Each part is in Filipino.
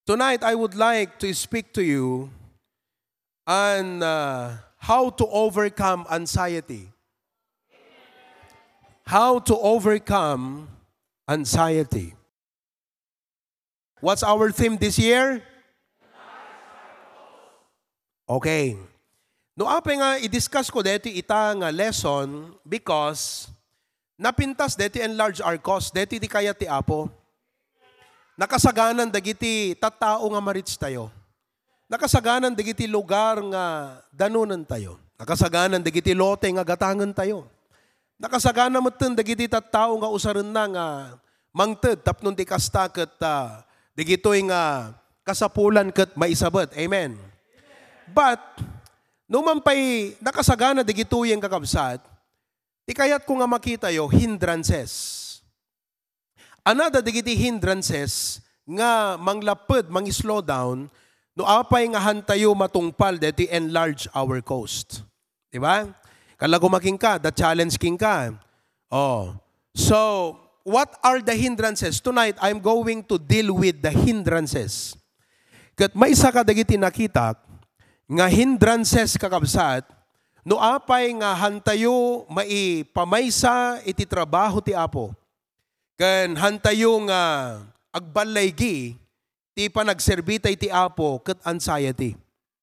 Tonight, I would like to speak to you on how to overcome anxiety. How to overcome anxiety. What's our theme this year? Okay. No apa nga i-discuss ko dito ita nga lesson because napintas dito enlarge our cause. Dito di kaya ti Apo. Nakasaganan dagiti tattao nga marits tayo. Nakasaganan dagiti lugar nga danunan tayo. Nakasaganan dagiti lote nga gatangan tayo. Nakasaganan moten dagiti tattao nga usaran na nga mangted tapnon di kasta ket digitoy nga kasapulan ket maisabet. Amen. But numampay nakasagana digitoy ang kakabsat, di kayat ko nga makita yo hindrances. Another digiti hindrances nga manglaped, slow down, no apay nga hantayo matungpal deti enlarge our coast. Di ba? Kala gumaking ka, the challenge king ka. Oh. So, what are the hindrances? Tonight, I'm going to deal with the hindrances. Kat may isa ka dagiti nakita nga hindrances kakabsat, no apay nga hantayo maipamaysa iti trabaho ti Apo. Kan hantayo nga agbalaygi ti panagserbita iti Apo ket anxiety.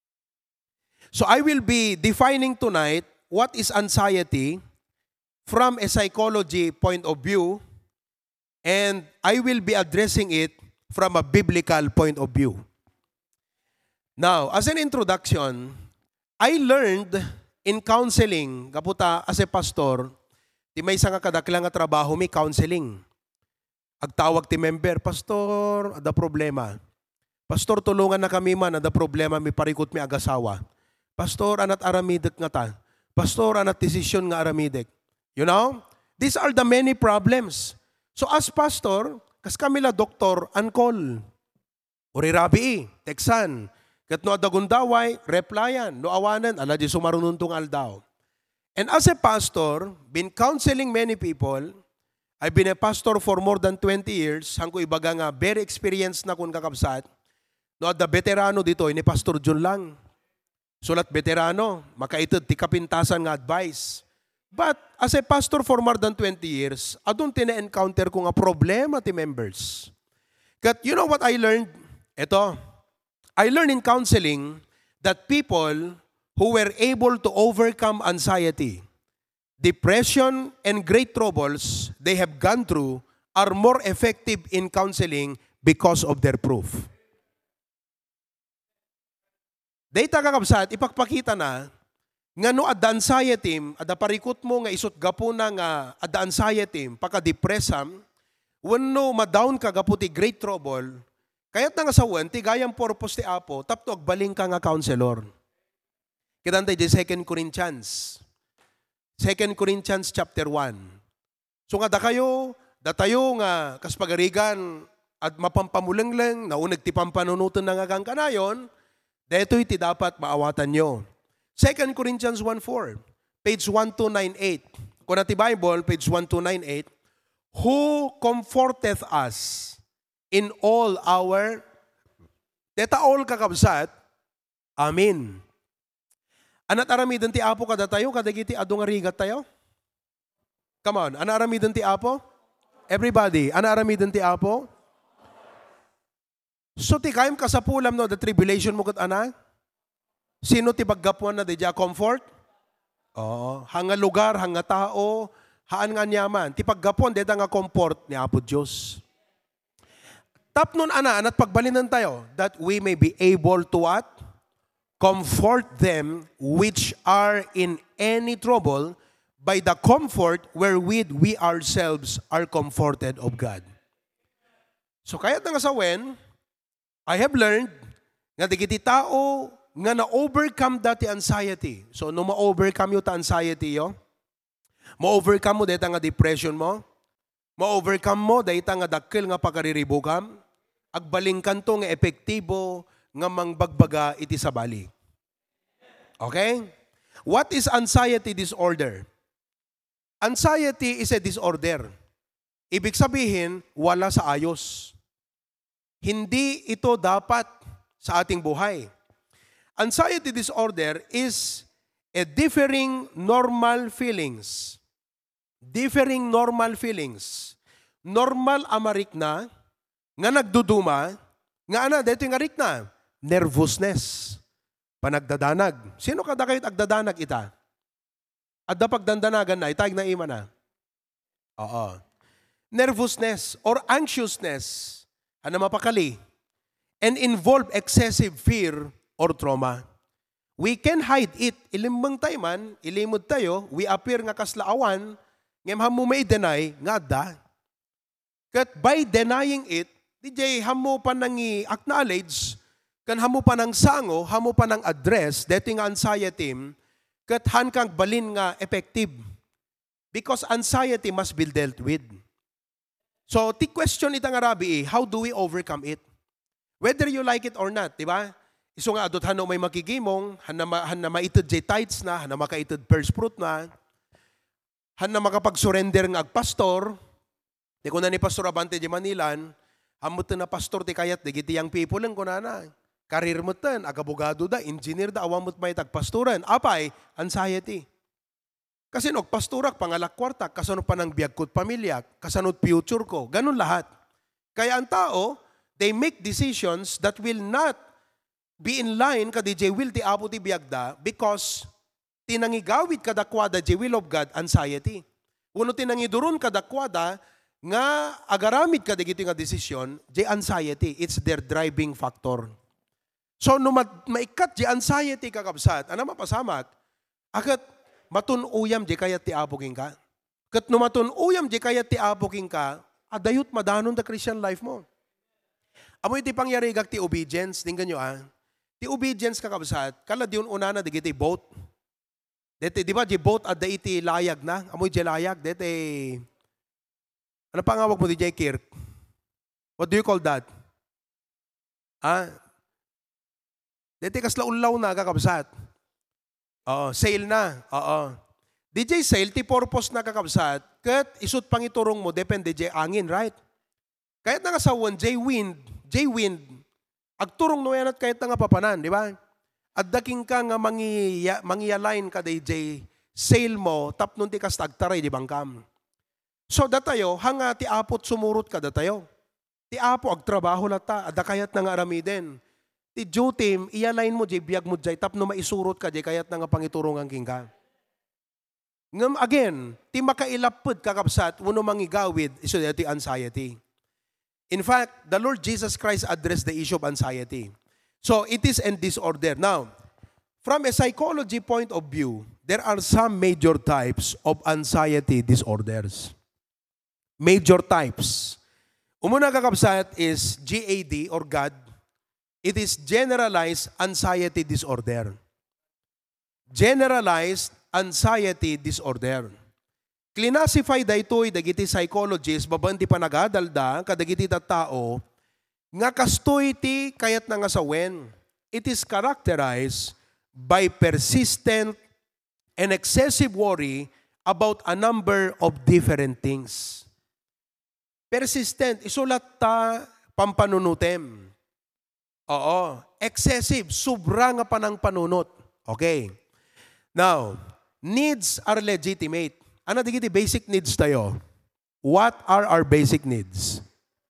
So I will be defining tonight what is anxiety from a psychology point of view, and I will be addressing it from a biblical point of view. Now, as an introduction, I learned in counseling, kaputa as a pastor, ti may nga kadaklang nga trabaho may counseling. Agtawag ti member, Pastor, ada problema. Pastor, tulungan na kami man, ada problema, may parikot may agasawa. Pastor, anat aramidek nga ta. Pastor, anat desisyon nga aramidek. You know, these are the many problems. So as pastor, kas kamila doktor, uncall. Urirabi, teksan. Kat no adagundaway, replyan. No awanan, ala di sumarununtong aldaw. And as a pastor, been counseling many people. I've been a pastor for more than 20 years. Hangko ibaga nga, very experienced na kun kakabsat. No, at the veterano dito, ni Pastor John lang. Sulat veterano, makaited ti kapintasan nga advice. But as a pastor for more than 20 years, adun tina-encounter ko nga problema ti members. Kat you know what I learned? Ito, I learned in counseling that people who were able to overcome anxiety, depression, and great troubles they have gone through are more effective in counseling because of their proof. Data kakabsat, ipagpakita na nga no adda anxiety, adda parikot mo nga isot gapo na nga adda anxiety, paka-depressam, when no madown ka gapo ti great trouble, kaya't nga sa wan, ti gayang purpose ti Apo, tapto agbaling ka nga counselor. Kitantay di 2 Corinthians. 2 Corinthians chapter 1. So nga datayo nga kaspagarigan at mapampamulengling, naunag ti pampanunutan na nga kang kanayon, deto'y ti dapat maawatan nyo. 2 Corinthians 1:4, page 1298. Kung na ti Bible, page 1298, who comforteth us in all our, deta all kakabsat, amin. Anat aramidan ti Apo kada tayo, kadagiti ado nga rigat tayo? Come on, ana aramidan ti Apo? Everybody, ana aramidan ti Apo? So ti kayam kasapulam no, the tribulation mo kat ana? Sino ti baggapuan na dedya comfort? Oo, hanga lugar, hanga tao, haan nga nyaman. Ti paggapuan, deda nga comfort ni Apo Diyos. Tapnon ana, anat pagbalinan tayo, that we may be able to what? Comfort them which are in any trouble by the comfort wherewith we ourselves are comforted of God. So kaya nga sa wen, I have learned nga digiti tao nga na-overcome dati anxiety. So no ma-overcome yung anxiety yo, ma-overcome mo dahita nga depression mo, ma-overcome mo dahita nga dakil nga pagkariribukam, agbalingkan to nga epektibo nga mangbagbaga iti sabali. Okay? What is anxiety disorder? Anxiety is a disorder. Ibig sabihin, wala sa ayos. Hindi ito dapat sa ating buhay. Anxiety disorder is a differing normal feelings. Differing normal feelings. Normal amarik na, nga nagduduma, nga ana, dito yung arik na, nervousness, panagdadanag. Sino kada kahit agdadanag ita? At pagdandanagan na, itag na ima na. Oo. Nervousness or anxiousness, ano mapakali, and involve excessive fear or trauma. We can hide it. Ilimbang tayo man, ilimod tayo, we appear nga kaslaawan, ngem hamo may deny, nga da. Kat by denying it, DJ hamo pa nang i-acknowledge, kan hamo pa nang sango, hamo pa nang address, dito nga anxiety, kat han kang balin nga effective. Because anxiety must be dealt with. So, the question itang Arabi, how do we overcome it? Whether you like it or not, di ba? Iso nga adot hano may makigimong, han na maitid jay tithes na, han na makaitid first fruit na, han na makapag-surrender nga agpastor, di ko na ni Pastor Abante di Manilan, hamot na pastor ti kayat, di giti yang people lang ko na. Karir mo tan, agabogado da, engineer da, awamot may tagpastoran. Apay, anxiety. Kasi pastorak, pangalak kwarta, kasanod pa ng biyag ko't pamilya, kasanod future ko, ganun lahat. Kaya ang tao, they make decisions that will not be in line ka DJ will ti apo ti biyagda because tinangigawid kadakwada di will of God, anxiety. Uno tinangidurun kadakwada nga agaramid ka digiti nga desisyon, di anxiety. It's their driving factor. So, no maikat di anxiety kakabsat, ano mapasamak? Akat matun-uyam di kayat ti apoking ka. Kat no matun-uyam di kayat ti apoking ka, adayot madanon da Christian life mo. Amoy ti pangyarigak ti obedience, tingnan nyo Ti obedience kakabsat, kala di una na digiti boat. Dete, di ba di boat at da iti layag na? Amoy di layag, dete, ano pangawag mo di J. Kirk? What do you call that? Dete kasla ulaw na kakabsat. Oo, sail na. Oo. DJ sail, ti purpose na kakabsat, kat isut pang iturong mo, depende J. angin, right? Kahit nga sa J-wind, agturong no yan at kahit nga papanan, di ba? At daking ka nga mangiyaline ka DJ, sail mo, tapnon ti kas tagtaray, di bangkam. So datayo, hanga ti apot sumurot ka datayo. Ti apo agtrabaho lata, adda kayat nga aramiden. Ti duty, iyaline mo, biyag mo jay, tapno maisurot ka, kayat nga pangiturong ang king ka. Ngam again, ti makailapod kakapsat, uno mangigawid, iso ti anxiety. In fact, the Lord Jesus Christ addressed the issue of anxiety. So, it is in disorder. Now, from a psychology point of view, there are some major types of anxiety disorders. Major types. Umuna kakapsat is GAD or GAD. It is generalized anxiety disorder. Generalized anxiety disorder. Classify da ito'y dagiti psychologist, babanti pa nagadalda, kadagiti tao, nga kastoy ti kayat na nga sawen. It is characterized by persistent and excessive worry about a number of different things. Persistent, isulat ta pampanunutem. Oo, excessive, sobra nga pa ng panunot. Okay. Now, needs are legitimate. Ano digiti basic needs tayo? What are our basic needs?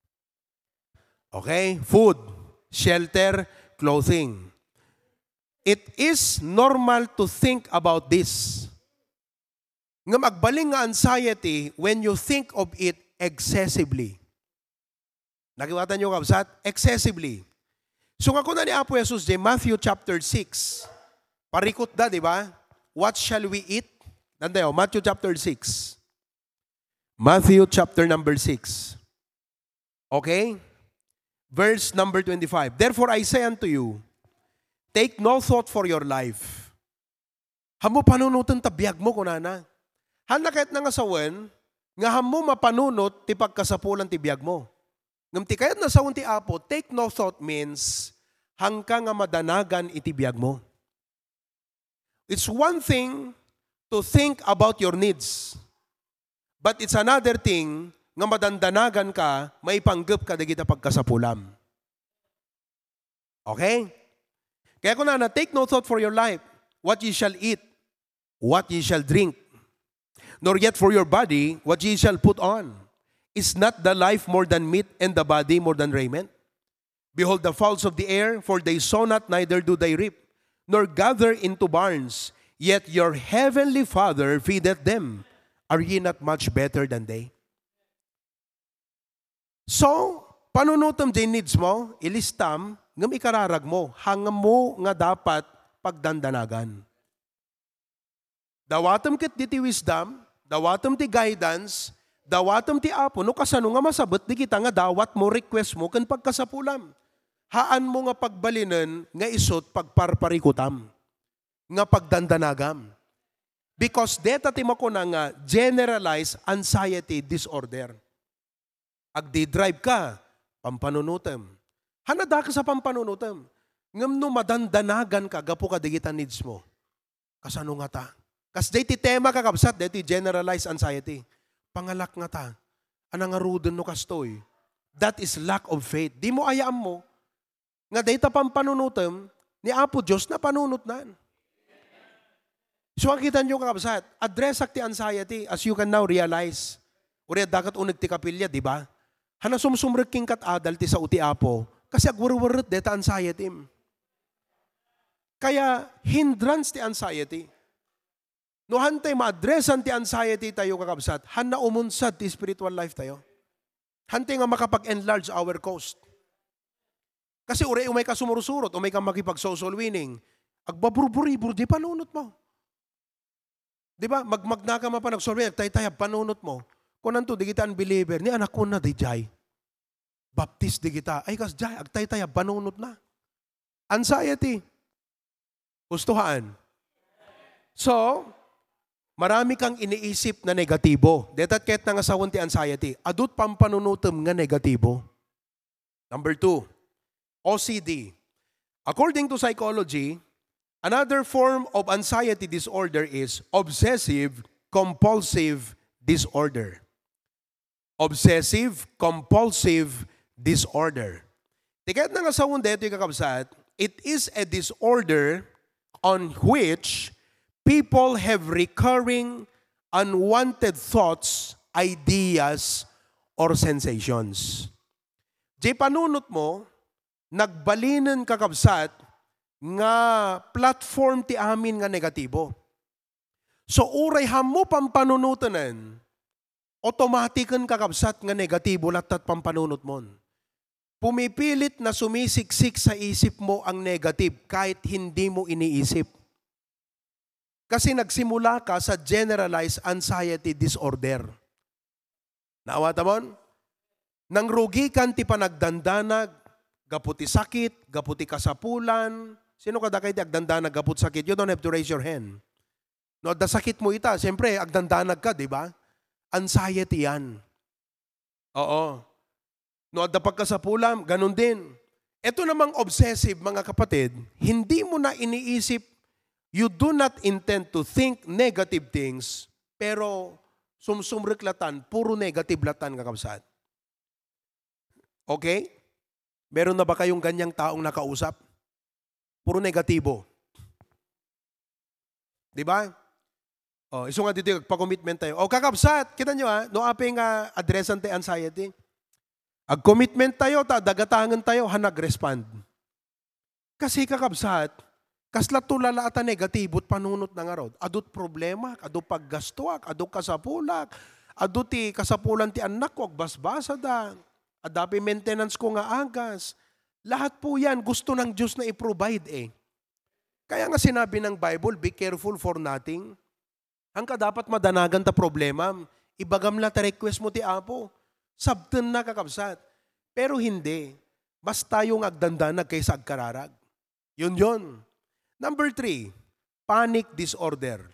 Okay? Food, shelter, clothing. It is normal to think about this. Nga magbaling nga anxiety when you think of it excessively. Nakiwatan nyo kabsat? Excessively. So nga ko na ni Apo Jesus, Matthew chapter 6. Parikot da, di ba? What shall we eat? Nandayo, Matthew chapter 6. Matthew chapter number 6. Okay? Verse number 25. Therefore I say unto you, take no thought for your life. Hamo panunutan tabiyag mo kunana. Han kahit nga sawen, nga hamo mapanunot ti pagkasapulan ti biyag mo. Ngam ti kayat na sawon ti Apo, take no thought means hangka nga madanagan iti biyag mo. It's one thing to think about your needs. But it's another thing nga madandanagan ka, may panggap ka dagita pagkasapulam. Okay? Kaya kung take no thought for your life, what ye shall eat, what ye shall drink, nor yet for your body, what ye shall put on. Is not the life more than meat, and the body more than raiment? Behold the fowls of the air, for they sow not, neither do they reap, nor gather into barns, yet your heavenly Father feedeth them. Are ye not much better than they? So, panunutom din needs mo, ilistam, ngam ikararag mo, hangam mo nga dapat pagdandanagan. Dawatom kit di ti wisdom, dawatom ti guidance, dawatom ti apo, no kasano nga masabot di kita nga dawat mo, request mo, kan pagkasapulam. Haan mo nga pagbalinan, nga isot pagparparikutam, nga pagdandanagam. Because deta ti mako na nga generalized anxiety disorder. Agdi-drive ka, pampanunutem. Hanada ka sa pampanunutem. Ngam no madandanagan ka, gapo ka digita needs mo. Kasano nga ta? Kas dati tema kakabsat, dati generalized anxiety. Pangalak nga ta. Anang aruden no kastoy. That is lack of faith. Di mo ayaan mo. Nga data pampanunutem, ni Apo Diyos na panunot na. So makita nyo kakabsat, address ti anxiety as you can now realize. Uri dagat unag ti kapilya, di ba? Hana sumsumreking kat adal ti sa uti Apo, kasi agwarwarot deta anxiety. Kaya hindrance ti anxiety. No hantay ma-addressan ti anxiety tayo kakabsat, hana umunsad ti spiritual life tayo. Hantay nga makapag-enlarge our coast. Kasi uri umay ka sumurusurot, umay ka makipag-social winning, agbaburburi-bur, di panunot mo. Di ba? Magmagna ka pa nag-social tay-tayab, panunot mo. Kung nanto, di kita unbeliever, ni anak ko na di jay. Baptist di kita. Ay kas jay, agtay-tayab, panunot na. Anxiety. Gustuhaan. So, marami kang iniisip na negatibo. Detat ket nga sa ti anxiety. Adut pampanunutem nga negatibo. Number 2, OCD. According to psychology, another form of anxiety disorder is obsessive-compulsive disorder. Obsessive-compulsive disorder. Tiket na nga sa dito kakabsat, it is a disorder on which people have recurring unwanted thoughts, ideas, or sensations. Di panunot mo, nagbalinan kakabsat nga platform ti amin nga negatibo. So uray hamo pampanunutanan, automatikan kakabsat nga negatibo latat pampanunot mo. Pumipilit na sumisiksik sa isip mo ang negative kahit hindi mo iniisip. Kasi nagsimula ka sa generalized anxiety disorder. Naawata mo? Nang rugi kan ti panagdandanag, gaputi sakit, gaputi kasapulan. Sino kada kayo ti agdandanag, gaput sakit? You don't have to raise your hand. No, da sakit mo ita, siyempre, agdandanag ka, di ba? Anxiety yan. Oo. No, da pagkasapulan, ganun din. Ito namang obsessive, mga kapatid, hindi mo na iniisip. You do not intend to think negative things, pero sumsumriklatan, puro negative latan kakabsat. Okay? Meron na ba kayong ganyang taong nakausap? Puro negatibo. Di ba? O, iso nga dito, pag-commitment tayo. O, kakabsat, kita nyo no apeng addressan tayo anxiety. Ag-commitment tayo, dagatangan tayo, nag-respond. Kasi kakabsat, kasla tulala ata negatibot panunot na nga rod. Adut problema, adut paggastuak, adut kasapulak, adut ti kasapulan ti anak ko, basbasa da, adapi maintenance ko nga agas. Lahat po yan gusto ng Diyos na i-provide eh. Kaya nga sinabi ng Bible, be careful for nothing. Ang ka dapat madanagan ta problema, ibagam la ta request mo ti Apo. Sabten na kakabsat. Pero hindi. Basta yung agdandanag kaysa agkararag. Yun. Number 3, panic disorder.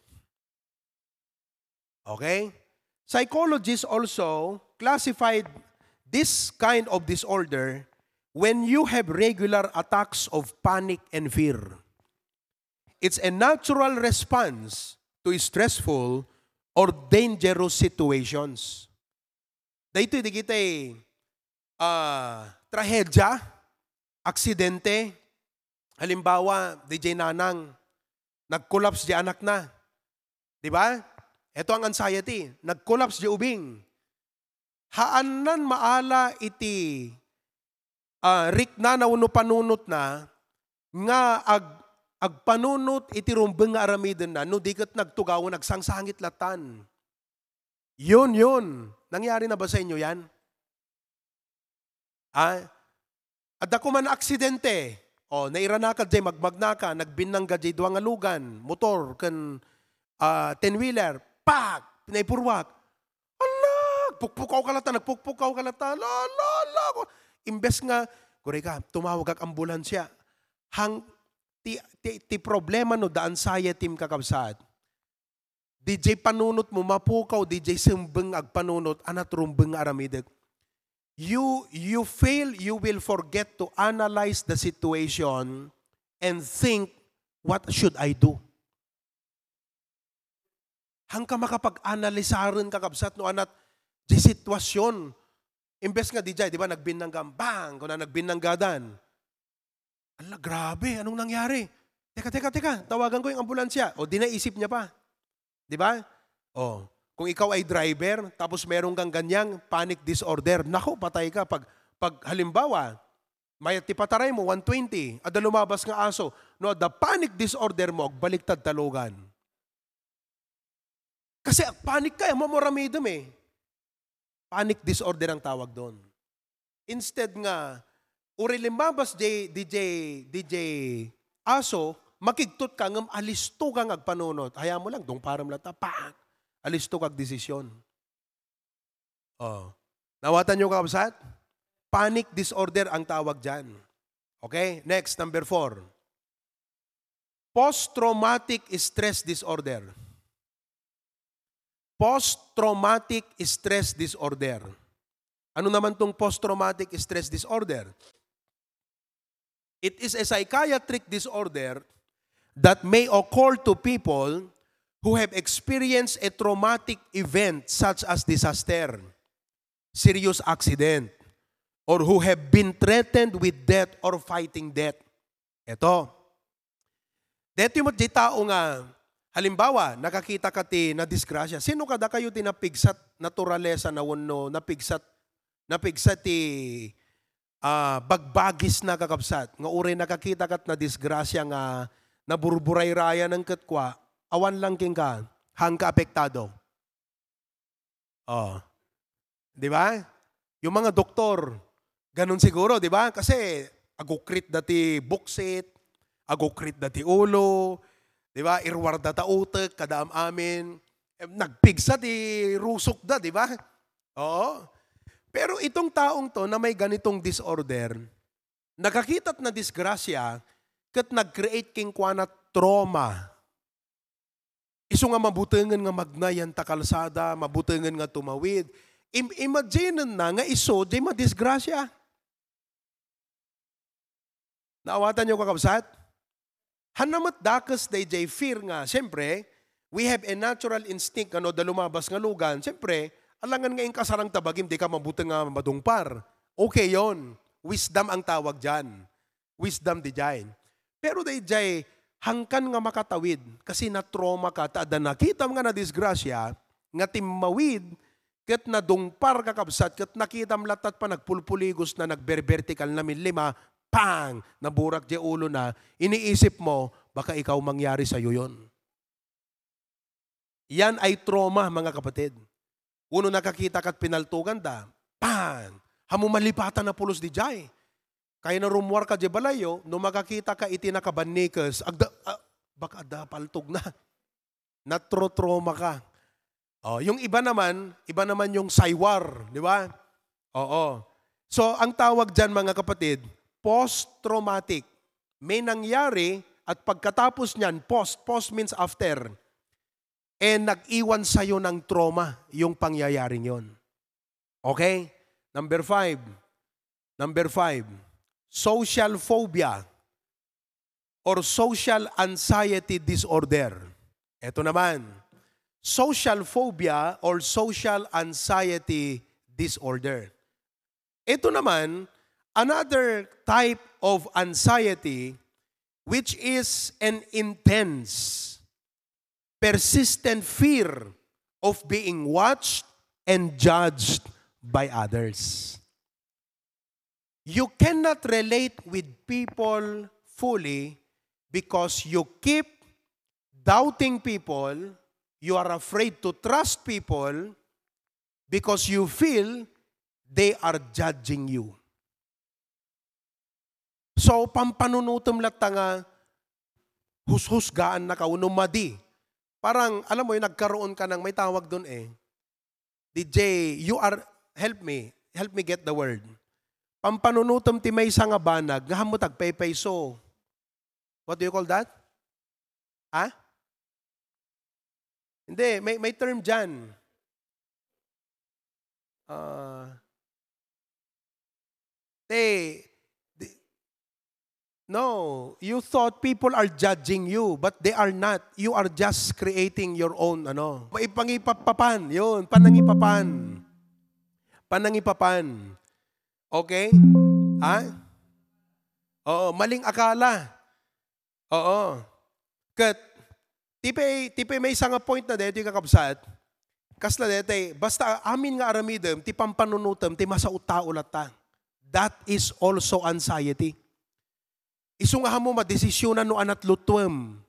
Okay? Psychologists also classified this kind of disorder when you have regular attacks of panic and fear. It's a natural response to stressful or dangerous situations. Dito di kita trahedya, aksidente, Halimbawa, DJ Nanang, nag-collapse di anak na. Di ba? Ito ang anxiety. Nag-collapse di ubing. Haanan maala iti rikna na uno panunot na nga agpanunot iti rumbeng nga aramiden na no diket nagtugaw nagsangsangit latan. Yun. Nangyari na ba sa inyo yan? At ako man aksidente. Nairana ka dyan, magmagna ka, nagbinang ka dyan, duwang alugan, motor, kan 10-wheeler, pak, pinaipurwak. Alag, pukpukaw ka lata, nagpukpukaw ka lata, la. Imbes nga, kuri ka, tumawag ang ambulansya. Ti problema no, the anxiety kakabsat. DJ panunot mo, mapukaw, DJ simbeng agpanunot, anat rumbeng aramidag. You fail, you will forget to analyze the situation and think, what should I do? Hangka makapag-analisaran kakabsat no anat di sitwasyon. Imbes nga di ba, nagbinanggam, bang, kung na nagbinanggadan. Ala, grabe, anong nangyari? Teka, tawagan ko yung ambulansya. Di naisip niya pa. Di ba? Kung ikaw ay driver, tapos meron kang ganyang panic disorder, naku, patay ka. Pag halimbawa, may tipataray mo, 120, ada lumabas nga aso, no, the panic disorder mo, baliktad talugan. Kasi panic ka, mamoramidom eh. Panic disorder ang tawag doon. Instead nga, uri limabas DJ aso, makigtot ka, ngam alisto kang agpanunot. Haya mo lang, dong param lata, pak! Alisto kag desisyon. Nawatan nyo kakabsat? Panic disorder ang tawag dyan. Okay? Next, number 4. Post-traumatic stress disorder. Post-traumatic stress disorder. Ano naman tong post-traumatic stress disorder? It is a psychiatric disorder that may occur to people who have experienced a traumatic event such as disaster, serious accident, or who have been threatened with death or fighting death. Ito. Dito yung tao nga, halimbawa, nakakita ka na disgrasya. Sino kada kayo tinapigsat naturalesa na wano, napigsat bagbagis na kakabsat. Nga uri nakakita kat na disgrasya nga naburburay raya ng katwa, awan lang king ka, hangka apektado. Di ba? Yung mga doktor, ganun siguro, di ba? Kasi agukrit dati buksit, agukrit dati ulo, di ba? Irwar data utek, kadaam amin. Nagpigsa di rusok da, di ba? Oo. Pero itong taong to na may ganitong disorder, nakakita't na disgrasya, kat nag-create king kwa na trauma. Iso nga mabutangan nga magnayan ta kalsada, mabutangan nga tumawid. Imagine na nga iso, di madisgrasya. Naawatan nyo kakabsat? Hanamat dakas day fear nga. Siyempre, we have a natural instinct, ano, da lumabas nga lugan. Siyempre, alangan nga yung kasarang tabagim, di ka mabuti nga madungpar. Okay yon. Wisdom ang tawag dyan. Wisdom di dyan. Pero day hangkan nga makatawid kasi na-trauma ka, taada nakita mo nga na disgrasya, nga timawid, kat na dungpar kakabsat, kat nakita mo latat pa nagpulpuligos na nagber-vertical na minlima, pang! Naburak di ulo na, iniisip mo, baka ikaw mangyari sa'yo yun. Yan ay trauma, mga kapatid. Uno nakakita kat pinaltugan da, pang! Hamumalipatan na pulos di jay. Kaya na rumwar ka di balayo, no makakita ka iti nakabanikas, baka da paltog na. Natro-trauma ka. Yung iba naman yung saywar, di ba? Oo. So, ang tawag dyan mga kapatid, post-traumatic. May nangyari at pagkatapos niyan, post means after. Nag-iwan sa'yo ng trauma yung pangyayaring yon. Okay? Number 5. Social phobia or social anxiety disorder. Ito naman, social phobia or social anxiety disorder. Ito naman, another type of anxiety which is an intense, persistent fear of being watched and judged by others. You cannot relate with people fully because you keep doubting people, you are afraid to trust people because you feel they are judging you. So, pampanunutom lata nga, hus-husgaan na kauno madi. Parang, alam mo yun, nagkaroon ka ng, may tawag doon DJ, help me get the word. Pampanunutom ti may nga banag, nga hamutag payso. What do you call that? Ha? Hindi, may term dyan. No, you thought people are judging you, but they are not. You are just creating your own, Pangipapan, yun, panangipapan. Panangipapan. Okay? Ha? Oo, maling akala. Oo. Kat, tipe may isang point na dito yung kakabsat, kasla dito, basta amin nga aramidem, ti pampanunutem, ti masautao lata. That is also anxiety. Isungahan mo madesisyonan no anat lutuem.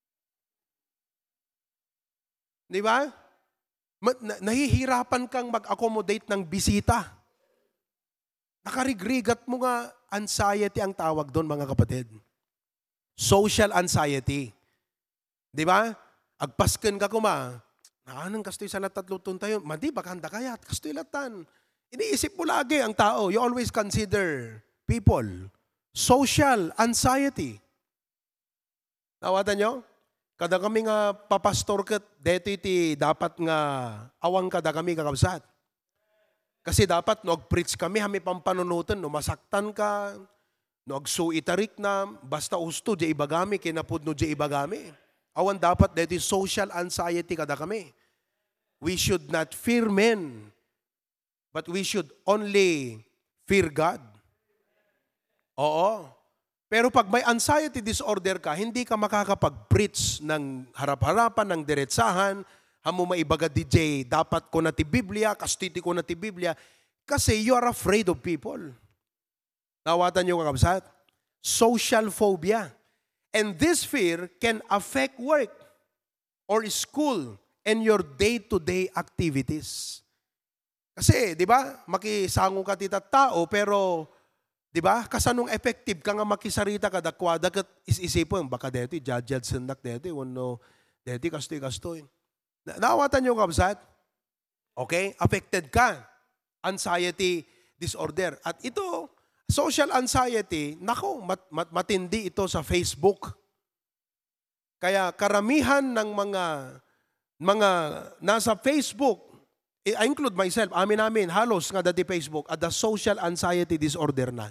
Di ba? Nahihirapan kang mag-accommodate ng bisita. Nakarigrigat mo nga anxiety ang tawag doon, mga kapatid. Social anxiety. Di ba? Agpasken ka kuma. Anong kastoy sa latat lutun tayo? Madi, baka handa kaya. Kastoy latan. Iniisip mo lagi ang tao. You always consider people. Social anxiety. Nawatan nyo? Kada kami nga papastor kat, dito iti dapat nga awang kada kami kakabsat. Kasi dapat no ag-preach kami, hami pampanunutan, no masaktan ka, no agsuitarik na, basta usto, di ibagami, kinapud no di ibagami. Awan dapat dito social anxiety kada kami. We should not fear men, but we should only fear God. Oo. Pero pag may anxiety disorder ka, hindi ka makakapag-preach ng harap-harapan, ng diretsahan, hamo maibaga DJ, dapat ko na ti Biblia, kastiti ko na ti Biblia, kasi you are afraid of people. Nawatan niyo kakabsat? Social phobia. And this fear can affect work or school and your day-to-day activities. Kasi, di ba, makisango ka tita tao, pero di ba? Kasanong effective ka nga makisarita ka dakwada kat isisipon baka deti judge sendak deti wano deti kastoy. Naawatan niyo kabsat? Okay? Affected ka. Anxiety disorder. At ito, social anxiety, nako, matindi ito sa Facebook. Kaya karamihan ng mga nasa Facebook, I include myself, amin halos nga dati Facebook at the social anxiety disorder na.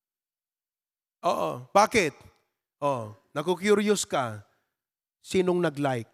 Oo. Bakit? Naku-curious ka. Sinong nag-like?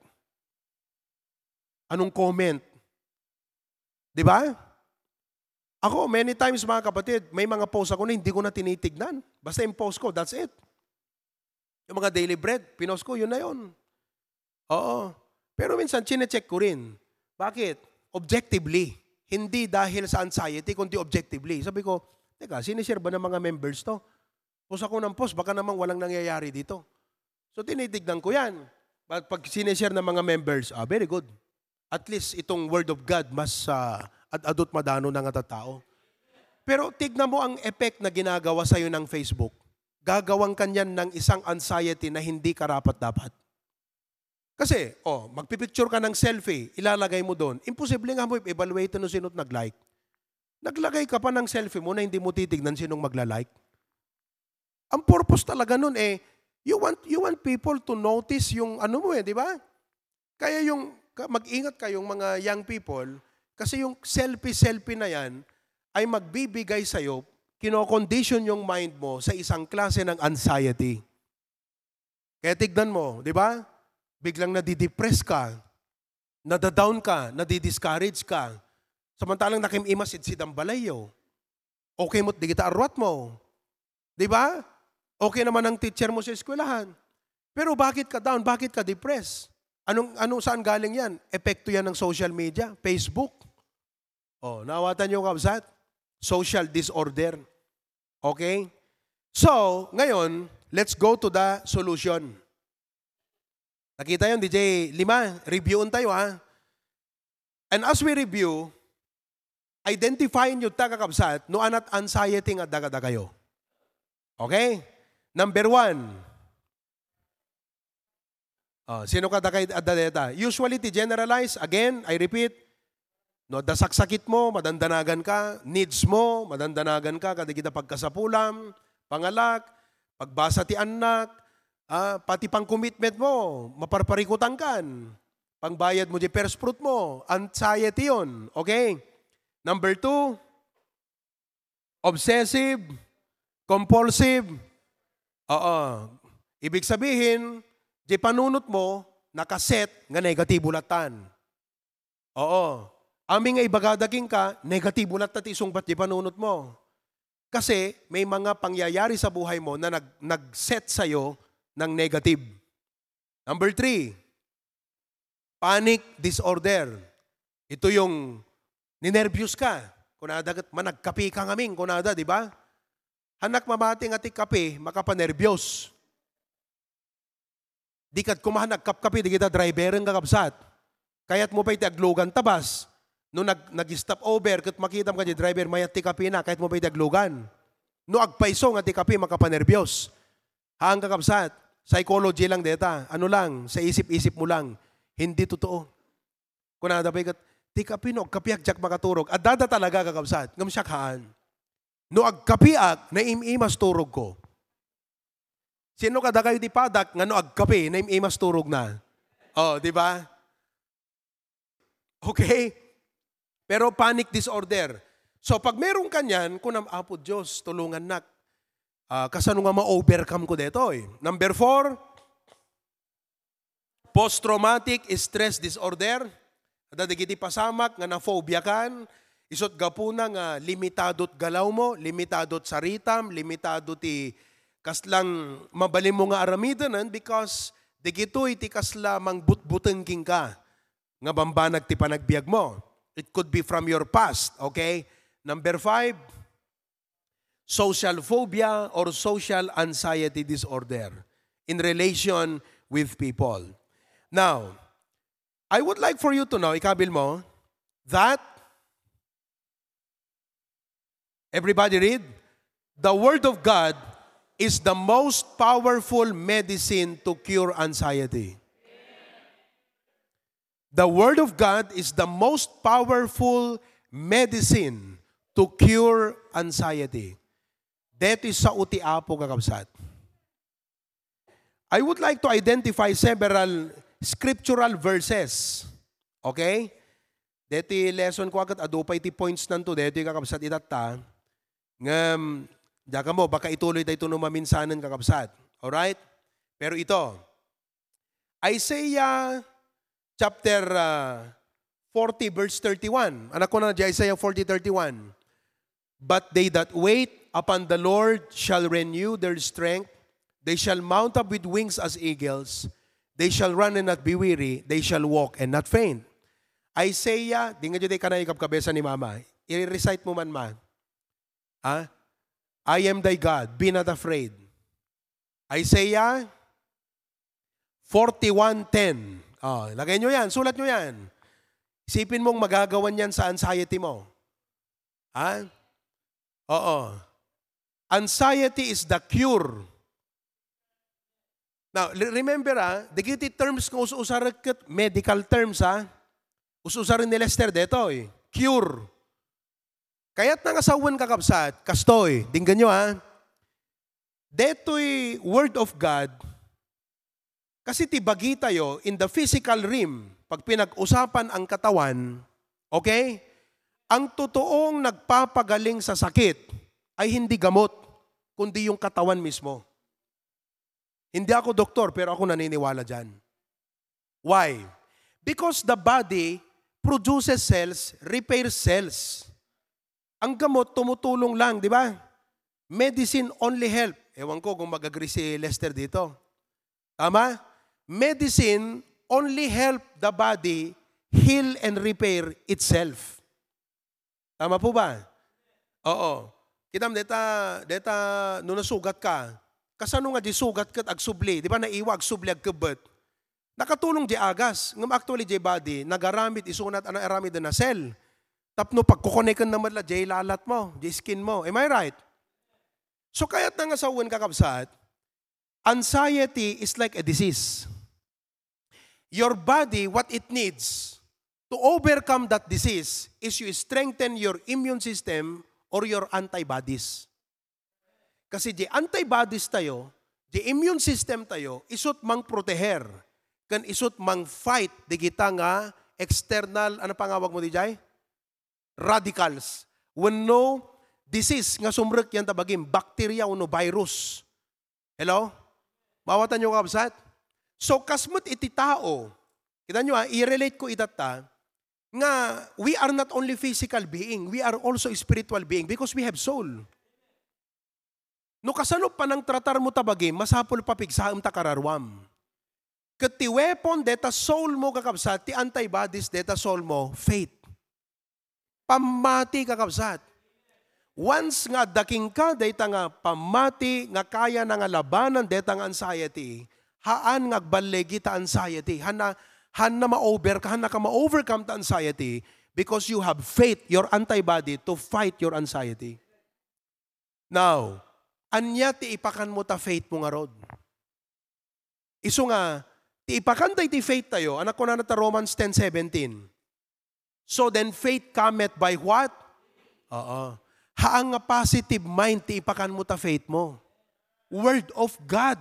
Anong comment? Di ba? Ako, many times mga kapatid, may mga post ako na hindi ko na tinitignan. Basta yung post ko, that's it. Yung mga daily bread, pinost ko, yun na yun. Oo. Pero minsan, chinecheck ko rin. Bakit? Objectively. Hindi dahil sa anxiety, kundi objectively. Sabi ko, teka, sinishare ba ng mga members to? Post ako ng post, baka namang walang nangyayari dito. So, tinitignan ko yan. Pag sinishare ng mga members, very good. At least itong word of God mas adot madano ng tao. Pero tignan mo ang effect na ginagawa sa'yo ng Facebook. Gagawang kanyan ng isang anxiety na hindi karapat-dapat. Kasi, magpipicture ka ng selfie, ilalagay mo doon. Imposible nga mo i-evaluate no sino't nag-like. Naglagay ka pa ng selfie mo na hindi mo titignan sinong magla-like. Ang purpose talaga nun you want people to notice yung ano mo di ba? Kaya yung mag-ingat kayong mga young people kasi yung selfie na yan ay magbibigay sa'yo, kino-condition yung mind mo sa isang klase ng anxiety. Kaya tignan mo, di ba? Biglang nadidepress ka, nadadown ka, nadidiscourage ka. Samantalang nakimimasid si Dambalayo. Okay mo't di kita arwat mo. Di ba? Okay naman ang teacher mo sa eskwelahan. Pero bakit ka down? Bakit ka depressed? Saan galing yan? Epekto yan ng social media, Facebook. Naawatan niyo kabsat? Social disorder. Okay? So, ngayon, let's go to the solution. Nakita yun, DJ Lima, reviewin tayo ha. And as we review, identify nyo kakabsat, no anat anxiety nga daga kayo. Okay? Number 1. Sino ka dakay adadeta? Usually, ti generalize, again, I repeat, no, dasaksakit mo, madandanagan ka, needs mo, madandanagan ka, kada kita pagkasapulam, pangalak, pagbasa ti anak, pati pang commitment mo, maparparikutan kan, pangbayad mo di first fruit mo, anxiety yun, okay? Number 2, obsessive, compulsive, ibig sabihin, di panunot mo, nakaset nga negatibo latan. Aming nga ibagadaking ka, negatibo latat isungbat di panunot mo. Kasi may mga pangyayari sa buhay mo na nag-set sa'yo ng negative. Number 3, panic disorder. Ito yung ninervyos ka. Kunada, managkapi ka ngaming, kunada, di ba? Hanak mamating ati kape, makapanervyos. Di kat kumahan nagkapkapi, di kita driver ang kakabsat. Kaya't mo pa iti aglugan tabas. No nag-stop over, kat makita mo ka di driver, mayat ti kapi na, kahit mo pa iti aglugan. No agpaisong at ti kapi, makapanervyos. Haang kakabsat, psychology lang deta. Ano lang, sa isip-isip mo lang. Hindi totoo. Kunada pa ikat, ti kapi no, kapiak jak makaturog. At dada talaga kakabsat, ngamsakhaan. No agkapiak, na imimas turog ko. Sino kada kayo di padak, nga no agkape, na imas turog na. Di ba? Okay? Pero panic disorder. So pag meron kanyan, kunam apo Diyos, tulungan nak. Kasano nga ma-overcome ko dito eh. Number 4, post-traumatic stress disorder. Dadigiti pasamak, nga na-phobia kan. Isot gapuna nga limitadot galaw mo, limitadot sa ritam, limitado ti kaslang mabalim mo nga aramidanan because digito'y ti kasla mang butbutengking ka nga bambanag ti panagbiag mo. It could be from your past, okay? Number 5, social phobia or social anxiety disorder in relation with people. Now, I would like for you to know, ikabil mo, that, everybody read, the Word of God is the most powerful medicine to cure anxiety. The Word of God is the most powerful medicine to cure anxiety. Dito sa uti-apo kakabsat. I would like to identify several scriptural verses. Okay? Dito lesson ko agad, adupay ti points nanto, dito kakabsat itata. Diyan mo, baka ituloy tayo no maminsanan kakabsat. Alright? Pero ito, Isaiah chapter 40 verse 31. Anak ko na Isaiah 40:31. But they that wait upon the Lord shall renew their strength. They shall mount up with wings as eagles. They shall run and not be weary. They shall walk and not faint. Isaiah, di nga dyan ka na ikapkabesa ni mama. I-recite mo man. I am thy God, be not afraid. Isaiah 41:10. Lagay nyo yan, sulat nyo yan. Isipin mong magagawan yan sa anxiety mo. Anxiety is the cure. Now, remember digiti terms kung ususarakit, medical terms ususarin ni Lester deto cure. Kaya't nangasawan kakabsat, kastoy, dinggan nyo deto'y word of God, kasi tibagi tayo in the physical realm, pag pinag-usapan ang katawan, okay? Ang totoong nagpapagaling sa sakit ay hindi gamot, kundi yung katawan mismo. Hindi ako doktor, pero ako naniniwala dyan. Why? Because the body produces cells, repairs cells. Ang gamot tumutulong lang, di ba? Medicine only help, Ewan ko kung mag-agree si Lester dito. Tama? Medicine only help the body heal and repair itself. Tama po ba? Oo. Kitam, deta, no nasugat ka, kasano nga di sugat kat agsubli, di ba naiwa agsubli agkabot, nakatulong di agas, ngam actually di body, nagaramid, isunat, ana aramid na cell. Tapno pagkukonekan naman la, di lalat mo, di skin mo. Am I right? So kaya't nga sa uwan kakabsat, anxiety is like a disease. Your body, what it needs to overcome that disease is you strengthen your immune system or your antibodies. Kasi di antibodies tayo, di immune system tayo, isut mang proteher, kan isut mang fight, di kita nga external, ano pangawag mo di jay? Radicals. When no disease nga sumrek yan tabagim, bacteria o no virus. Hello? Mawatan nyo kabsat? So, kasmut iti tao, kita nyo i-relate ko itata, nga we are not only physical being, we are also spiritual being because we have soul. No kasano pa nang tratar mo tabagim, masapol papigsaam ta kararwam. Ket ti weapon deta soul mo kakabsat, ti antibodies deta soul mo, faith. Pamati kakabsat. Once nga daking ka, deta nga pamati, nga kaya na nga labanan, deta nga anxiety, haan nga agbalegi ta anxiety, han na ma-overcome ta anxiety because you have faith, your antibody, to fight your anxiety. Now, anya ti ipakan mo ta faith mo nga rod. Iso nga, ti ipakan tayo ti faith tayo, anak ko na ta Romans 10:17. So then faith cometh by what? Haang nga positive mind, ti ipakan mo ta faith mo. Word of God.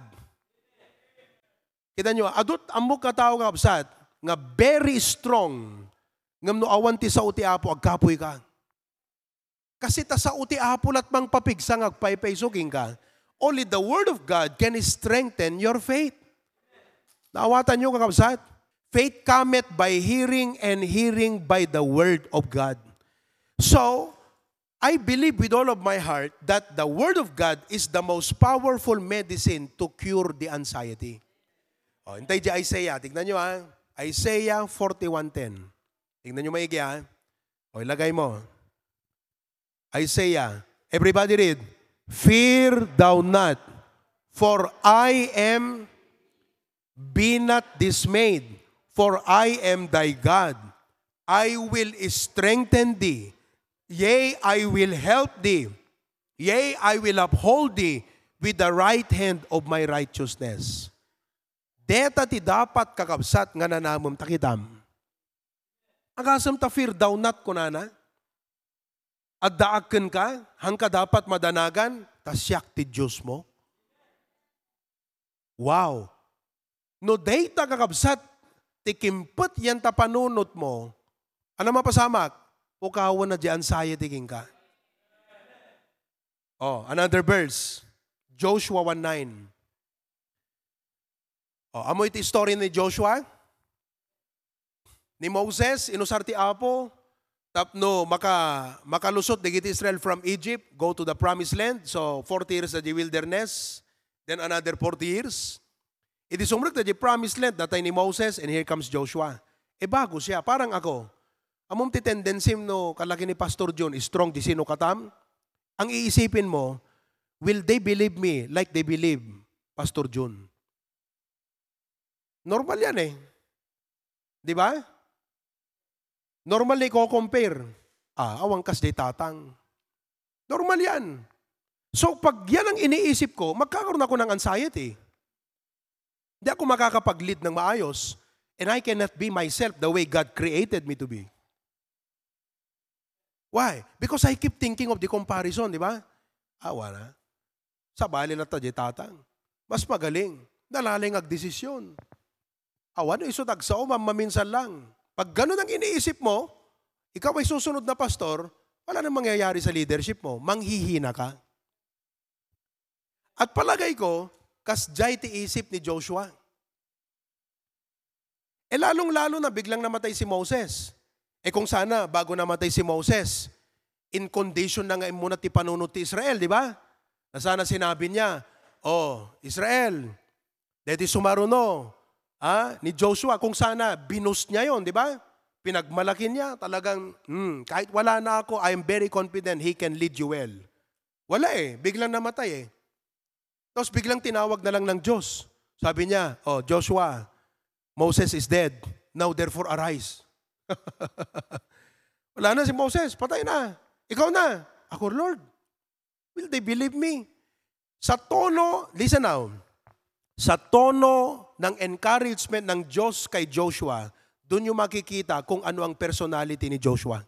Kita nyo, adot amok katao nga absat, nga very strong, ngam no awan ti sa uti apo, agkapoy ka. Kasi ta sa uti apo lat mang papigsang agpaypaysuging ka, only the Word of God can strengthen your faith. Naawatan nyo kakabsat? Faith cometh by hearing and hearing by the Word of God. So, I believe with all of my heart that the Word of God is the most powerful medicine to cure the anxiety. O, hintay di Isaiah. Tignan nyo ha. Isaiah 41:10. Tignan nyo maigi ha. O, ilagay mo. Isaiah. Everybody read. Fear thou not, for I am, be not dismayed, for I am thy God. I will strengthen thee. Yea, I will help thee. Yea, I will uphold thee with the right hand of my righteousness. Deta ti dapat kakabsat nga nanamom takitam. Agasam ta fear thou not kunana. At daaken ka, hangka dapat madanagan, tasyak ti Diyos mo. Wow! No data kakabsat, ti kimpot yan ta panunot mo, ano mapasamak? Pukawan na di anxiety king ka. Oh, another verse. Joshua 1:9. Oh, amo iti story ni Joshua? Ni Moses, inusar ti Apo, tapno makalusot digiti Israel from Egypt, go to the promised land. So 40 years na di wilderness, then another 40 years. Iti sumrek na di promised land, datay ni Moses, and here comes Joshua. E bago siya, parang ako. Amom ti tendency no kalaki ni Pastor John, strong di sino katam. Ang iisipin mo, will they believe me like they believe Pastor John? Normal yan eh. Di ba? Normally ko compare. Awang kas di tatang. Normal yan. So pag yan ang iniisip ko, magkakaroon ako ng anxiety. Hindi ako makakapag-lead ng maayos. And I cannot be myself the way God created me to be. Why? Because I keep thinking of the comparison, di ba? Wala. Sa bali na ta di tatang. Mas magaling. Nalaling ag-desisyon. Awan, isutag sa maminsan lang. Pag ganun ang iniisip mo, ikaw ay susunod na pastor, wala nang mangyayari sa leadership mo. Manghihina ka. At palagay ko, kasjay ti isip ni Joshua. Lalong-lalo na biglang namatay si Moses. Kung sana, bago namatay si Moses, in condition na nga muna ti panunod ti Israel, di ba? Na sana sinabi niya, Israel, deti sumaruno, ni Joshua, kung sana binus niya yon, di ba? Pinagmalaki niya, talagang, kahit wala na ako, I am very confident he can lead you well. Wala biglang namatay Tapos biglang tinawag na lang ng Diyos. Sabi niya, Joshua, Moses is dead. Now therefore arise. Wala na si Moses, patay na. Ikaw na. Ako, Lord, will they believe me? Sa tono, listen now, sa tono ng encouragement ng Diyos kay Joshua, doon yung makikita kung ano ang personality ni Joshua.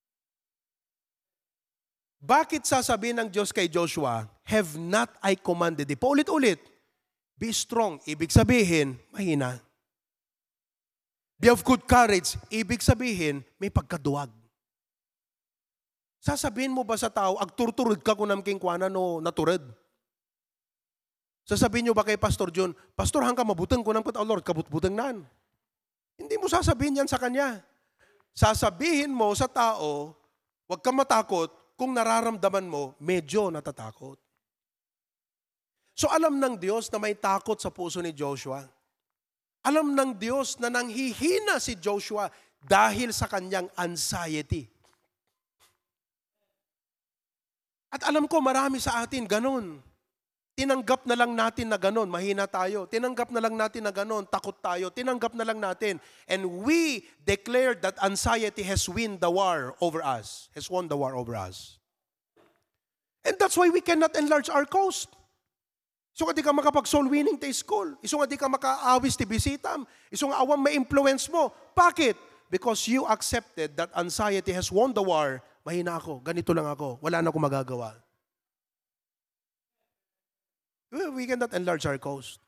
Bakit sasabihin ng Diyos kay Joshua, have not I commanded thee? Paulit-ulit, be strong, ibig sabihin, mahina. Be of good courage, ibig sabihin, may pagkaduwag. Sasabihin mo ba sa tao, agturturod ka kung namking kuana no naturad? Sasabihin nyo ba kay Pastor John, Pastor, hangka mabutang ko ng Lord, kabut-butang nan. Hindi mo sasabihin yan sa kanya. Sasabihin mo sa tao, huwag kang matakot kung nararamdaman mo, medyo natatakot. So alam ng Diyos na may takot sa puso ni Joshua. Alam ng Diyos na nanghihina si Joshua dahil sa kanyang anxiety. At alam ko marami sa atin ganun. Tinanggap na lang natin na ganun, mahina tayo. Tinanggap na lang natin na ganun, takot tayo. Tinanggap na lang natin. And we declared that anxiety has won the war over us. Has won the war over us. And that's why we cannot enlarge our coast. Iso nga di ka makapag-soul winning tayo school. Iso nga di ka makaawis ti bisitam. Iso nga awang may influence mo. Bakit? Because you accepted that anxiety has won the war. Mahina ako, ganito lang ako, wala na akong magagawa. We cannot enlarge our coast.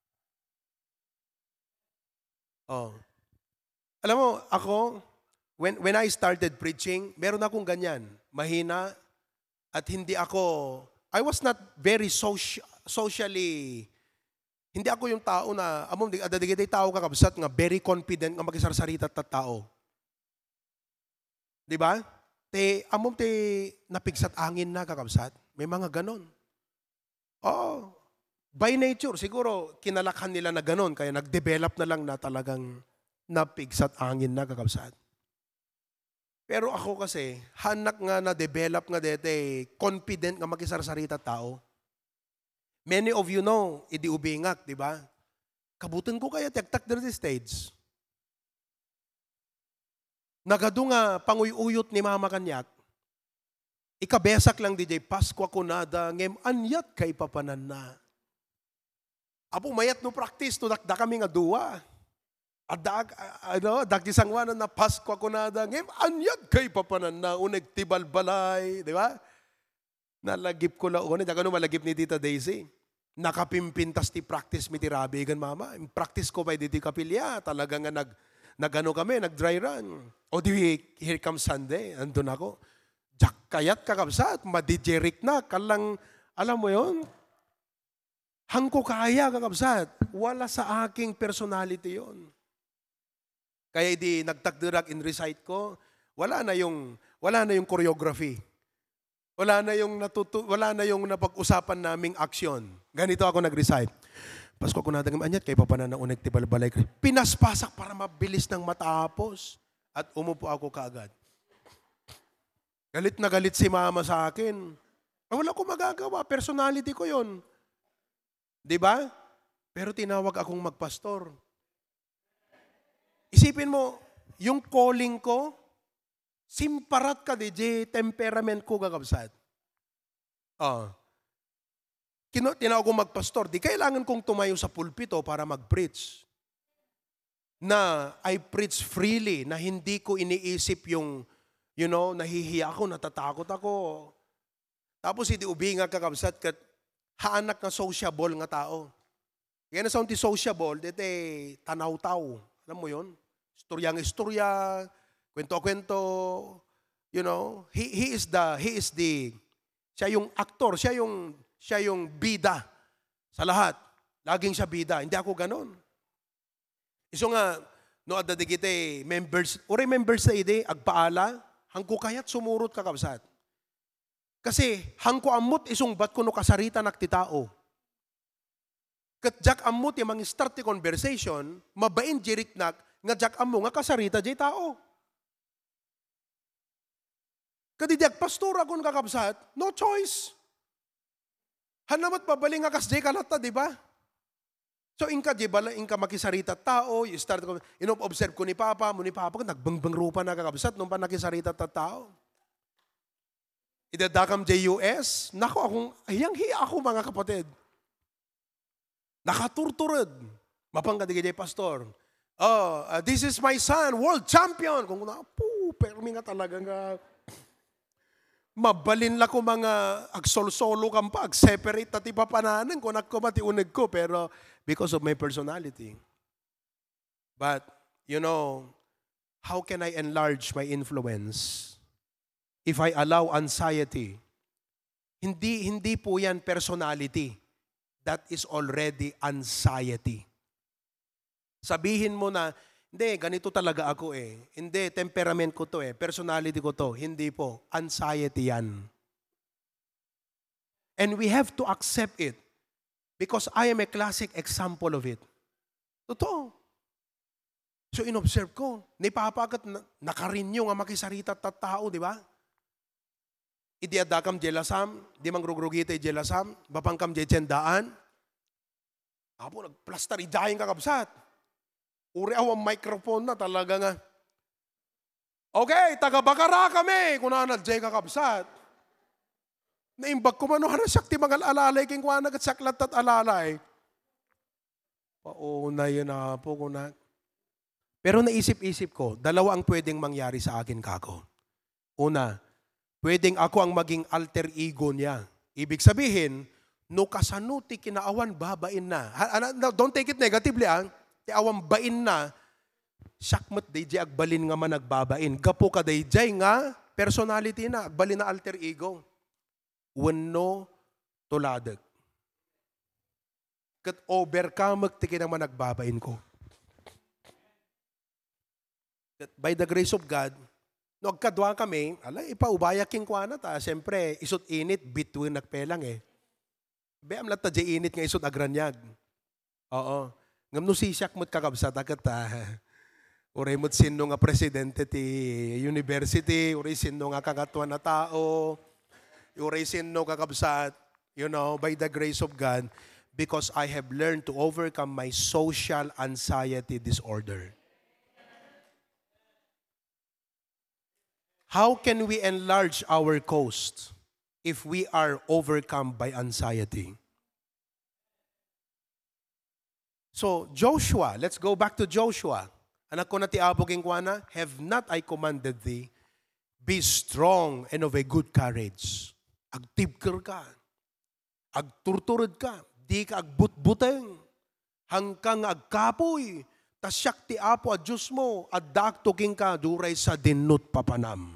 Alam mo, ako, when I started preaching, meron akong ganyan. Mahina at hindi ako, I was not very socially, hindi ako yung tao na, adadigitay tao kakabsat nga, very confident nga makisarsarita at tao. Di ba? Amom napigsat angin na kakabsat. May mga ganon. By nature, siguro kinalakhan nila na ganon, kaya nag-develop na lang na talagang napigsat angin na kakabsat. Pero ako kasi, hanak nga na-develop nga dete, confident nga makisarsarita tao. Many of you know, idi ubingak, di ba? Kabutan ko kaya tektak dito stage. Nagado nga panguyuyot ni mama kanyak, ikabesak lang DJ, Pasko ako nada, ngem anyat kay papanan na. Apo mayat no practice, no dakda kami nga duwa. Dagdisangwanan na Pasko ako nada, ngem anyat kay papanan na, uneg tibal balay, di ba? Nalagip ko lang, dagano malagip ni Tita Daisy. Nakapimpintas ti practice mi ti rabigan mama. Practice ko pa diti kapilya, talaga nga nagano kami, nag-dry run. O di, here comes Sunday, andun ako. Kayat kakabsat, madijerik na, kalang, alam mo yon, hangko kaya kakabsat, wala sa aking personality yon. Kaya di nagtagdirak in recite ko, wala na yung choreography. Wala na yung napag-usapan naming aksyon. Ganito ako nag-recite. Pasko ko nadagam anyat, kay papanan na uneg ti balbalay. Pinaspasak para mabilis nang matapos. At umupo ako kaagad. Galit na galit si mama sa akin. Wala ko magagawa. Personality ko yon. Di ba? Pero tinawag akong magpastor. Isipin mo, yung calling ko, simparat ka DJ, temperament ko gagabsat. Tinawag akong magpastor. Di kailangan kong tumayo sa pulpito para mag-preach. Na I preach freely, na hindi ko iniisip yung, nahihiya ako, natatakot ako. Tapos hindi ubinga kakabsat kat haanak na sociable nga tao. Kaya na sa unti sociable, dete tanaw-taw. Alam mo yon? Istorya, kwento-kwento, siya yung aktor, siya yung bida sa lahat. Laging siya bida. Hindi ako ganon. Iso nga, no adadigite, members sa ide, agpaala, hangko kayat sumurot kakabsat. Kasi, hangko amot isong bat ko no kasarita nakti tao. Kat jak amo ti mang start ti conversation, mabain jiriknak, nga jak amo nga kasarita jay tao. Kadi jak pastor akong kakabsat, no choice. Hanamat pabaling nga kas jay kalata, di ba? So inka di bala inka makisarita tao, you start ko observe ko ni Papa, nagbangbang rupa na kakabsat nung pa nakisarita ta tao. Idadakam JUS, nako akong hiyang-hiya ako mga kapatid. Nakaturturod. Mapangkadigay jay pastor. This is my son, world champion. Kung permi nga talaga nga mabalin la ko mga agsol-solo kam pa, ag-separate tati papananan ko, nakko uneg ko, pero because of my personality. But, how can I enlarge my influence if I allow anxiety? Hindi po yan personality. That is already anxiety. Sabihin mo na, hindi, ganito talaga ako eh. Hindi, temperament ko to eh. Personality ko to. Hindi po. Anxiety yan. And we have to accept it because I am a classic example of it. Totoo. So inobserve ko, ni Papa kat nakarinyo nga makisarita at tao, di ba? Idiadakam jelasam, di mangrugrugite jelasam, bapangkam jechendaan. Apo, nagplaster, idahin kakabsat. Uri awang microphone na talaga nga. Okay, taga-Bakara kami. Kung nanadjay kakabsat. Naimbag ko manuhan na sakti mga alalay. King kwa nagsaklat at alalay. Pauna yun na po ko na. Pero naisip-isip ko, dalawa ang pwedeng mangyari sa akin kako. Una, pwedeng ako ang maging alter ego niya. Ibig sabihin, no kasanuti kinaawan, babain na. Don't take it negatively, ti awang bain na, sakmat dayjay agbalin nga man nagbabain. Gapo ka dayjay nga, personality na, agbalin na alter ego. Wenno tuladag. Kat overcome ti kinaman nagbabain ko. Kat by the grace of God, no agkadwa kami, ipaubaya king kwa na ta, siyempre, isot init, between nagpelang eh. Bayam lang ta jay init nga isot agranyag. Oo. Ngam no sisak mo't kakabsat akat uray mo't sino nga presidente ti university, uray sino nga kakatuan na tao, uray sino kakabsat, by the grace of God, because I have learned to overcome my social anxiety disorder. How can we enlarge our coast if we are overcome by anxiety? So, Joshua, let's go back to Joshua. Anak ko na ti Apo king kuana, have not I commanded thee, be strong and of a good courage. Agtibker ka, agturturod ka, di ka agbutbuteng, hangkang agkapoy, tasyak ti Apo at Diyos mo, at daktoking ka, duray sa dinut papanam.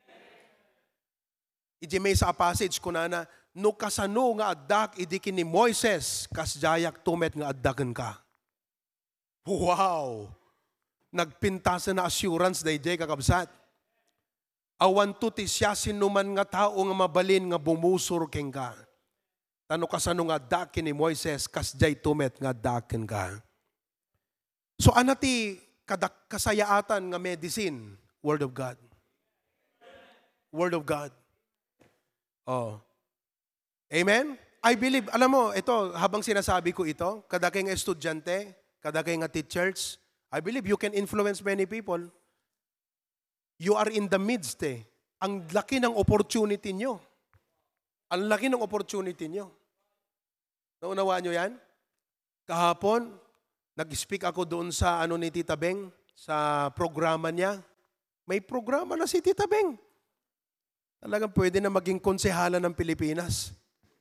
Iji may sa passage ko na, no kasano nga addak, idi kini Moises, kasjayak tumet nga addaken ka. Wow! Nagpintasa na assurance dayjay kakabsat. Awan to ti siya sinuman nga tao nga mabalin nga bumusur king ka. Tano kasano nga dakin ni Moises kasjay tumet nga daken ka. So anati kasayaatan nga medicine, Word of God. Word of God. Oh. Amen? I believe, alam mo, ito, habang sinasabi ko ito, kada kay nga estudyante, kada kay nga teachers, I believe you can influence many people. You are in the midst eh. Ang laki ng opportunity nyo. Ang laki ng opportunity nyo. Naunawaan nyo yan? Kahapon, nag-speak ako doon sa ni Tita Beng, sa programa niya. May programa na si Tita Beng. Talagang pwede na maging konsehala ng Pilipinas.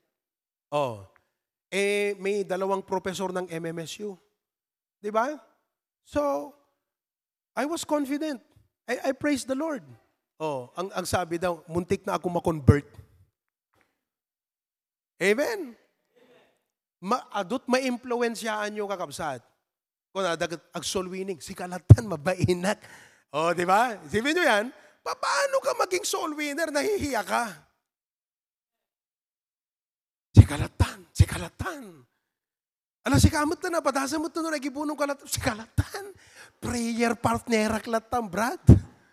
May dalawang professor ng MMSU. Di ba? So, I was confident. I praise the Lord. Ang sabi daw, muntik na ako ma-convert. Amen? Adot ma-influensyaan nyo kakabsat. Kung nadagat ag-soul winning, si kalatan, mabainak. Di ba? Sipin nyo yan, paano ka maging soul winner? Nahihiya ka. Si kalatan. Ala, si kamot na padasa mo ito na nagibunong kalatan. Si kalatan, prayer partner kalatan, brad.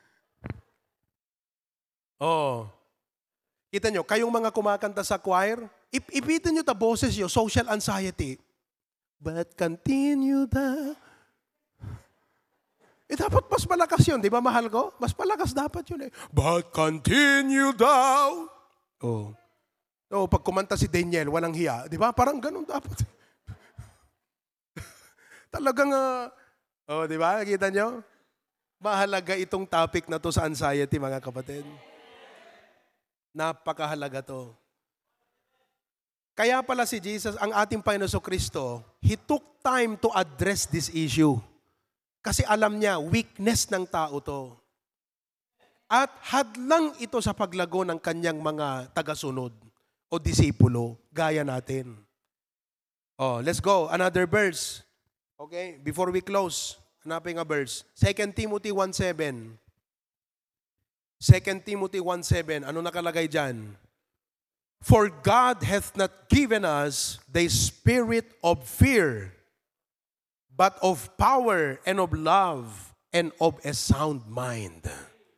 Oh. Kita nyo, kayong mga kumakanta sa choir, ipitin nyo ta boses nyo, social anxiety. But continue the... dapat mas malakas yun, di ba mahal ko? Mas malakas dapat yun eh. But continue thou. Oh. Oh, pag kumanta si Daniel, walang hiya. Di ba? Parang ganun dapat. Talagang, di ba? Nakita nyo? Mahalaga itong topic na to sa anxiety, mga kapatid. Napakahalaga to. Kaya pala si Jesus, ang ating Panginoon Kristo, He took time to address this issue. Kasi alam niya, weakness ng tao to. At hadlang ito sa paglago ng kanyang mga tagasunod o disipulo, gaya natin. Oh, let's go. Another verse. Okay, before we close, hanapin nga verse. 2 Timothy 1:7. 2 Timothy 1:7. Ano nakalagay dyan? For God hath not given us the spirit of fear, but of power and of love and of a sound mind.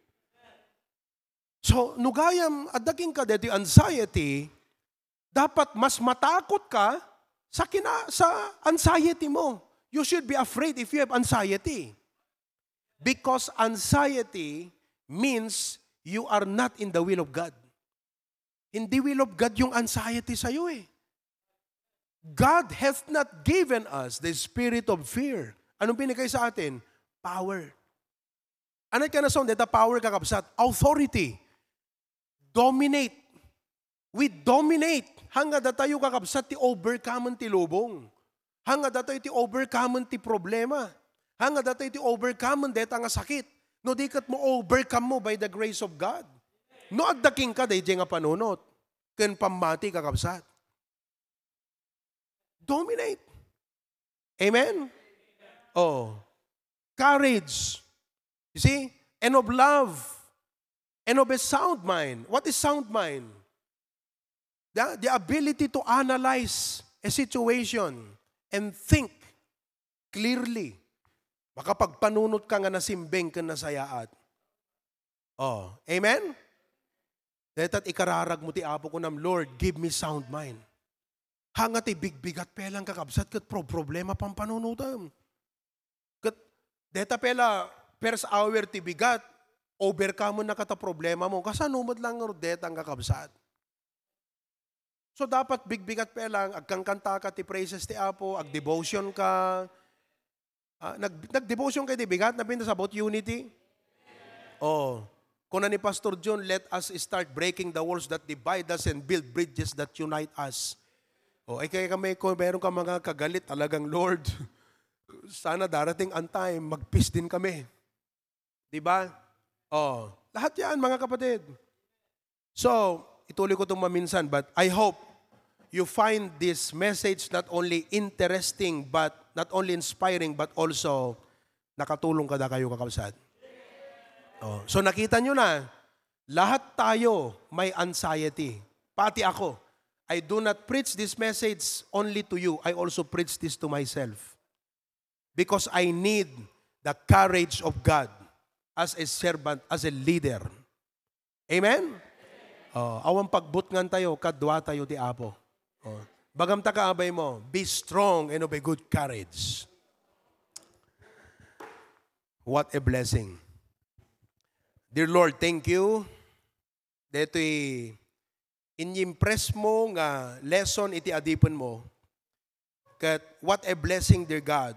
So, nugayam, adaking ka dito anxiety, dapat mas matakot ka sa anxiety mo. You should be afraid if you have anxiety. Because anxiety means you are not in the will of God. Hindi will of God yung anxiety sa'yo eh. God hath not given us the spirit of fear. Anong binigay sa atin? Power. Ano ka na sound? Dito power kakabsat. Authority. Dominate. We dominate. Hanga datayo kakabsat ti overcome ti lubong. Hanga datayo ti overcome ti problema. Hanga datayo ti overcome deta nga sakit. No dikat mo overcome mo by the grace of God. No agdaking ka day nga panunot. Ken pamati kakabsat. Dominate. Amen? Oh. Courage. You see? And of love. And of a sound mind. What is sound mind? The ability to analyze a situation and think clearly. Makapagpanunot ka nga nasimbeng ka na sayaat. Oh. Amen? Dahil ikararag mo ti apo ko nam, Lord, give me sound mind. Hangat bigbigat pelang kakabsat kat problema pang panunutam. Kat deta pela first hour ti bigat, overcome mo na kata problema mo, kasanumod lang ng deta ang kakabsat. So dapat bigbigat pelang, agkangkanta ka ti praises ti apo, ag-devotion ka, nag-devotion ka ti bigat, nabinta sa about unity. Oh, kung ni Pastor John, let us start breaking the walls that divide us and build bridges that unite us. O, ay kaya kami, kung meron ka mga kagalit, talagang Lord, sana darating ang time, mag-peace din kami. Diba? O, lahat yan, mga kapatid. So, ituloy ko itong maminsan, but I hope you find this message not only interesting, but not only inspiring, but also nakatulong kada kayo kakabsat. O, so, nakita nyo na, lahat tayo may anxiety. Pati ako. I do not preach this message only to you. I also preach this to myself. Because I need the courage of God as a servant, as a leader. Amen? Awang pagbutngan tayo, kadwa tayo ti Apo. Bagam ta kaabay mo, be strong and of a good courage. What a blessing. Dear Lord, thank you. Deto'y in-impress mo nga lesson iti adipon mo. Kat what a blessing, dear God.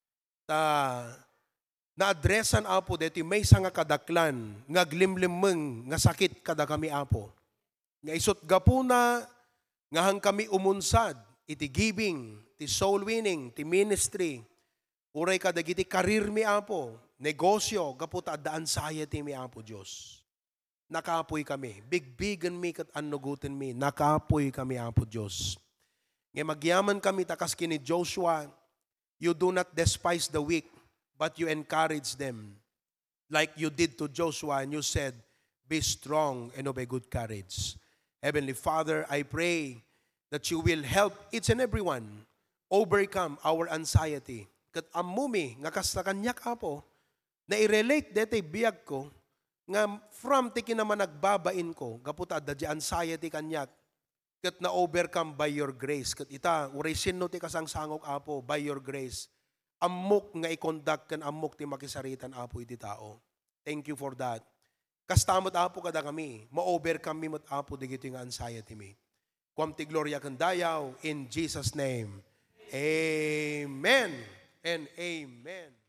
Na-addressan, Apo, dito may nga kadaklan, nga glimlimeng, nga sakit kada kami, Apo. Nga isot gapuna, nga hang kami umunsad, iti giving, ti soul winning, ti ministry, uray kadagiti karir mi, Apo, negosyo, gaputa daan anxiety mi, Apo, Diyos. Nakapoy kami. Bigbigan mi kat anugutin mi. Nakapoy kami, Apo Diyos. Ngay magyaman kami takas kini Joshua, you do not despise the weak, but you encourage them. Like you did to Joshua, and you said, be strong and of a good courage. Heavenly Father, I pray that you will help each and everyone overcome our anxiety. Kat amumi, nga kas na kanyak apo, na i-relate dete biyag ko, nga from tiki naman nagbabain ko, gaputa da di anxiety kanyak, kat na-overcome by your grace. Kat ita, urisin no ti kasangsangok apo, by your grace. Amok nga i-conduct kan amok ti makisaritan apo iti tao. Thank you for that. Kastamot apo kada kami, ma-overcome mi mat apo digito nga anxiety mi. Kuam ti gloria kan dayaw, in Jesus' name. Amen and amen.